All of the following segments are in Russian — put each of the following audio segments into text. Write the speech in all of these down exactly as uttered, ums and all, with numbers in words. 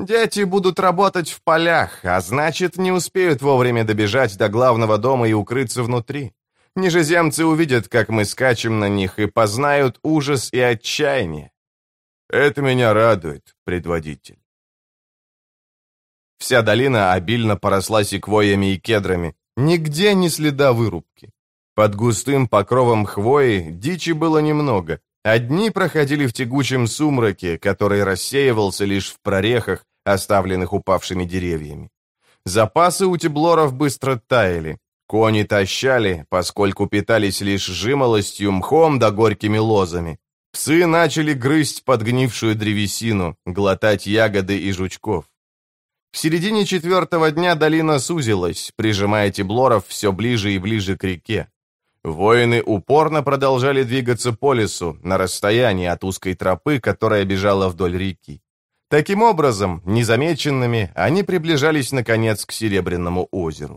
Дети будут работать в полях, а значит, не успеют вовремя добежать до главного дома и укрыться внутри. Нижеземцы увидят, как мы скачем на них, и познают ужас и отчаяние. Это меня радует, предводитель. Вся долина обильно поросла секвойями и кедрами. Нигде ни следа вырубки. Под густым покровом хвои дичи было немного. Одни проходили в тягучем сумраке, который рассеивался лишь в прорехах, оставленных упавшими деревьями. Запасы у тиблоров быстро таяли. Кони тащали, поскольку питались лишь жимолостью, мхом да горькими лозами. Псы начали грызть подгнившую древесину, глотать ягоды и жучков. К середине четвертого дня долина сузилась, прижимая тиблоров все ближе и ближе к реке. Воины упорно продолжали двигаться по лесу, на расстоянии от узкой тропы, которая бежала вдоль реки. Таким образом, незамеченными, они приближались, наконец, к Серебряному озеру.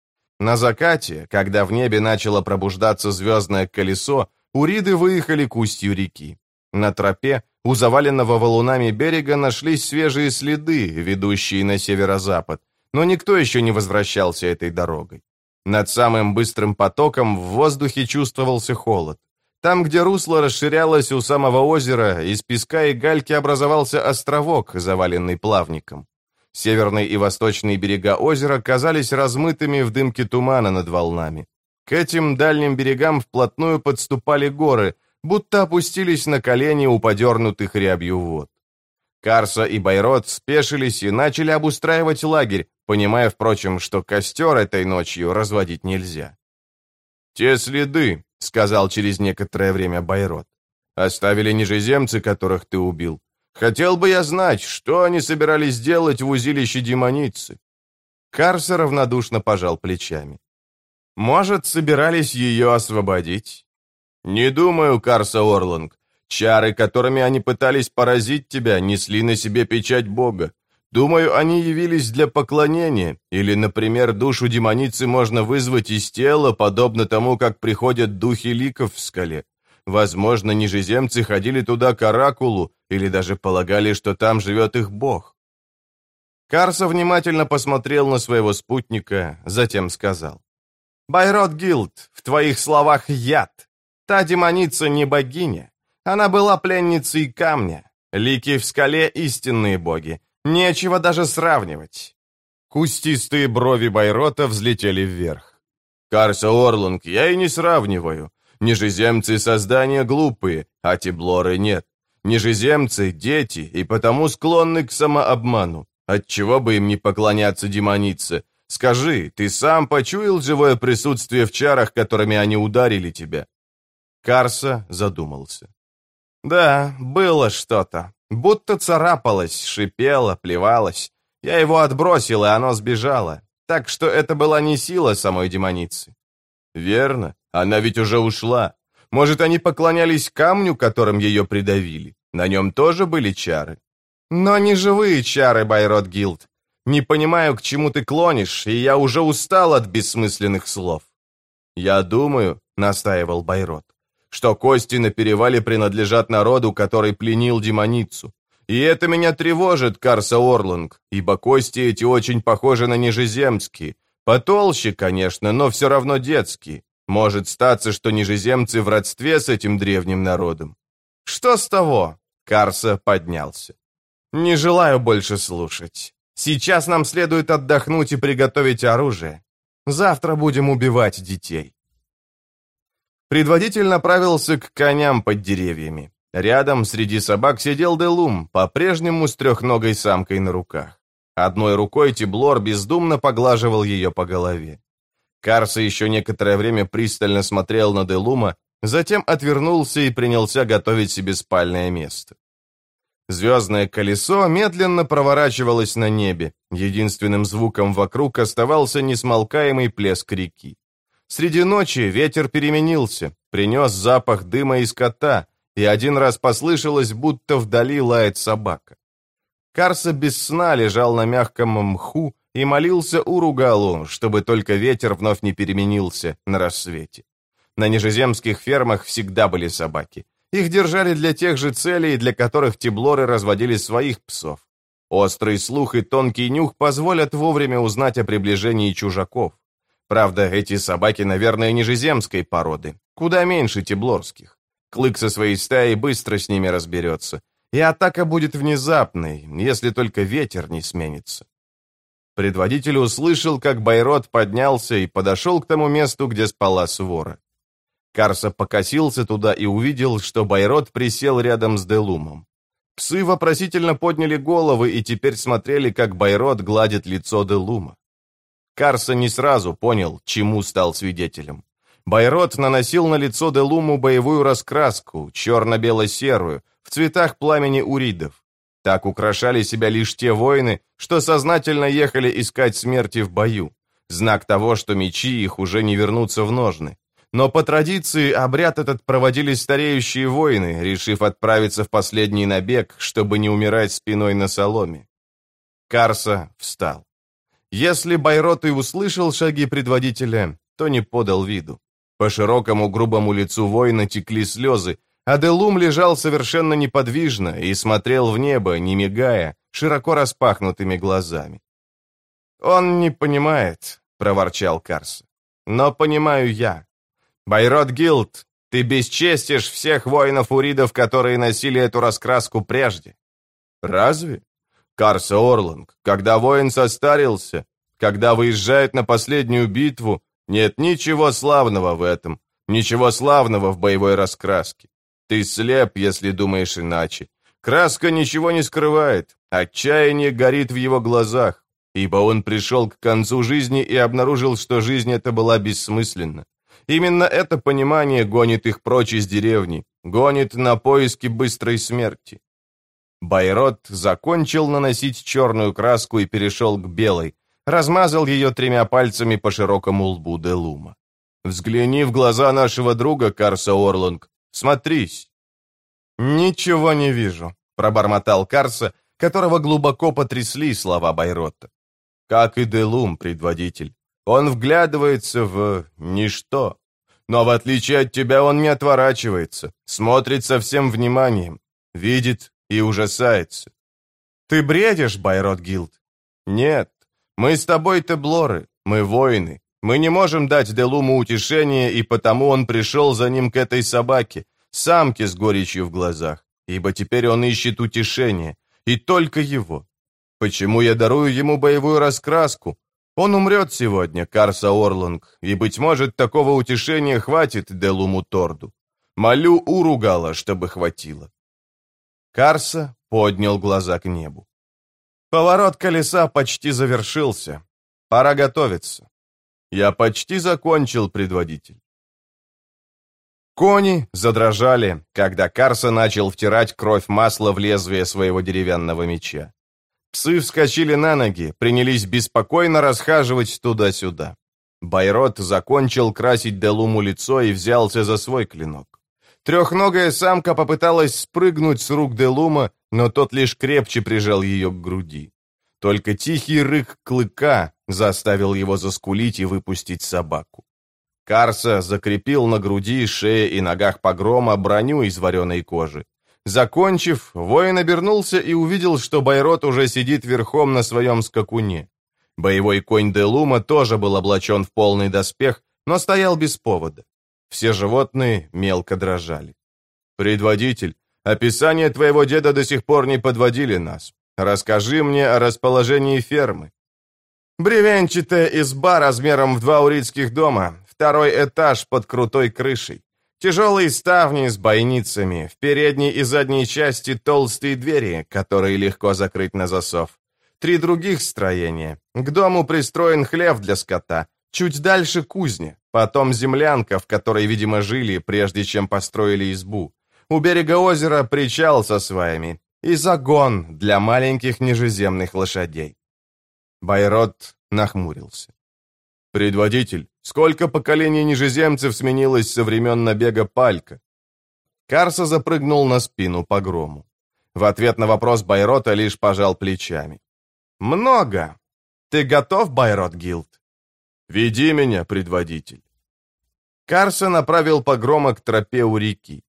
На закате, когда в небе начало пробуждаться звездное колесо, уриды выехали к устью реки. На тропе, у заваленного валунами берега, нашлись свежие следы, ведущие на северо-запад, но никто еще не возвращался этой дорогой. Над самым быстрым потоком в воздухе чувствовался холод. Там, где русло расширялось у самого озера, из песка и гальки образовался островок, заваленный плавником. Северный и восточный берега озера казались размытыми в дымке тумана над волнами. К этим дальним берегам вплотную подступали горы, будто опустились на колени у подернутых рябью вод. Карса и Байрот спешились и начали обустраивать лагерь, понимая, впрочем, что костер этой ночью разводить нельзя. «Те следы», — сказал через некоторое время Байрот, — «оставили нижеземцы, которых ты убил. Хотел бы я знать, что они собирались делать в узилище демоницы». Карса равнодушно пожал плечами. «Может, собирались ее освободить?» «Не думаю, Карса Орланг. Чары, которыми они пытались поразить тебя, несли на себе печать Бога. Думаю, они явились для поклонения, или, например, душу демоницы можно вызвать из тела, подобно тому, как приходят духи ликов в скале. Возможно, нижеземцы ходили туда к оракулу, или даже полагали, что там живет их бог». Карса внимательно посмотрел на своего спутника, затем сказал. «Байрот Гилд, в твоих словах яд. Та демоница не богиня. Она была пленницей камня. Лики в скале — истинные боги. Нечего даже сравнивать». Кустистые брови Байрота взлетели вверх. «Карса Орланг, я и не сравниваю. Нижеземцы — создания глупые, а тиблоры нет. Нижеземцы — дети, и потому склонны к самообману. Отчего бы им не поклоняться демонице? Скажи, ты сам почуял живое присутствие в чарах, которыми они ударили тебя?» Карса задумался. «Да, было что-то. Будто царапалось, шипело, плевалось. Я его отбросил, и оно сбежало. Так что это была не сила самой демоницы». «Верно. Она ведь уже ушла. Может, они поклонялись камню, которым ее придавили? На нем тоже были чары?» «Но не живые чары, Байрот Гилд. Не понимаю, к чему ты клонишь, и я уже устал от бессмысленных слов». «Я думаю», — настаивал Байрот, что кости на перевале принадлежат народу, который пленил демоницу. И это меня тревожит, Карса Орланг, ибо кости эти очень похожи на нижеземские. Потолще, конечно, но все равно детские. Может статься, что нижеземцы в родстве с этим древним народом». «Что с того?» — Карса поднялся. «Не желаю больше слушать. Сейчас нам следует отдохнуть и приготовить оружие. Завтра будем убивать детей». Предводитель направился к коням под деревьями. Рядом среди собак сидел Делум, по-прежнему с трехногой самкой на руках. Одной рукой Тиблор бездумно поглаживал ее по голове. Карса еще некоторое время пристально смотрел на Делума, затем отвернулся и принялся готовить себе спальное место. Звездное колесо медленно проворачивалось на небе. Единственным звуком вокруг оставался несмолкаемый плеск реки. Среди ночи ветер переменился, принес запах дыма и скота, и один раз послышалось, будто вдали лает собака. Карса без сна лежал на мягком мху и молился Уругалу, чтобы только ветер вновь не переменился на рассвете. На нижеземских фермах всегда были собаки. Их держали для тех же целей, для которых тиблоры разводили своих псов. Острый слух и тонкий нюх позволят вовремя узнать о приближении чужаков. Правда, эти собаки, наверное, нижеземской породы, куда меньше тиблорских. Клык со своей стаей быстро с ними разберется, и атака будет внезапной, если только ветер не сменится. Предводитель услышал, как Байрот поднялся и подошел к тому месту, где спала свора. Карса покосился туда и увидел, что Байрот присел рядом с Делумом. Псы вопросительно подняли головы и теперь смотрели, как Байрот гладит лицо Делума. Карса не сразу понял, чему стал свидетелем. Байрот наносил на лицо Делуму боевую раскраску, черно-бело-серую, в цветах пламени уридов. Так украшали себя лишь те воины, что сознательно ехали искать смерти в бою. Знак того, что мечи их уже не вернутся в ножны. Но по традиции обряд этот проводили стареющие воины, решив отправиться в последний набег, чтобы не умирать спиной на соломе. Карса встал. Если Байрот и услышал шаги предводителя, то не подал виду. По широкому грубому лицу воина текли слезы, а Делум лежал совершенно неподвижно и смотрел в небо, не мигая, широко распахнутыми глазами. «Он не понимает», — проворчал Карса. «Но понимаю я. Байрот Гилд, ты бесчестишь всех воинов-уридов, которые носили эту раскраску прежде». «Разве?» Карса Орланг, когда воин состарился, когда выезжает на последнюю битву, нет ничего славного в этом, ничего славного в боевой раскраске. Ты слеп, если думаешь иначе. Краска ничего не скрывает, отчаяние горит в его глазах, ибо он пришел к концу жизни и обнаружил, что жизнь эта была бессмысленна. Именно это понимание гонит их прочь из деревни, гонит на поиски быстрой смерти. Байрот закончил наносить черную краску и перешел к белой, размазал ее тремя пальцами по широкому лбу Делума. «Взгляни в глаза нашего друга, Карса Орланг. Смотрись!» «Ничего не вижу», — пробормотал Карса, которого глубоко потрясли слова Байрота. «Как и Делум, предводитель. Он вглядывается в ничто. Но в отличие от тебя он не отворачивается, смотрит со всем вниманием, видит и ужасается. Ты бредишь, Байрот Гилд? Нет, мы с тобой теблоры, мы воины. Мы не можем дать Делуму утешение, и потому он пришел за ним к этой собаке, самке с горечью в глазах, ибо теперь он ищет утешение, и только его. Почему я дарую ему боевую раскраску? Он умрет сегодня, Карса Орланг, и, быть может, такого утешения хватит Делуму Торду. Молю Уругала, чтобы хватило». Карса поднял глаза к небу. «Поворот колеса почти завершился. Пора готовиться. Я почти закончил, предводитель». Кони задрожали, когда Карса начал втирать кровь масла в лезвие своего деревянного меча. Псы вскочили на ноги, принялись беспокойно расхаживать туда-сюда. Байрот закончил красить Делуму лицо и взялся за свой клинок. Трехногая самка попыталась спрыгнуть с рук Делума, но тот лишь крепче прижал ее к груди. Только тихий рык клыка заставил его заскулить и выпустить собаку. Карса закрепил на груди, шее и ногах погрома броню из вареной кожи. Закончив, воин обернулся и увидел, что Байрот уже сидит верхом на своем скакуне. Боевой конь Делума тоже был облачен в полный доспех, но стоял без повода. Все животные мелко дрожали. «Предводитель, описания твоего деда до сих пор не подводили нас. Расскажи мне о расположении фермы». «Бревенчатая изба размером в два уридских дома, второй этаж под крутой крышей. Тяжелые ставни с бойницами, в передней и задней части толстые двери, которые легко закрыть на засов. Три других строения. К дому пристроен хлев для скота, чуть дальше кузня, потом землянка, в которой, видимо, жили, прежде чем построили избу. У берега озера причал со сваями и загон для маленьких нижеземных лошадей». Байрот нахмурился. «Предводитель, сколько поколений нижеземцев сменилось со времен набега Палька?» Карса запрыгнул на спину погрому. В ответ на вопрос Байрота лишь пожал плечами. «Много. Ты готов, Байрот Гилд?» «Веди меня, предводитель». Карса направил погрома к тропе у реки.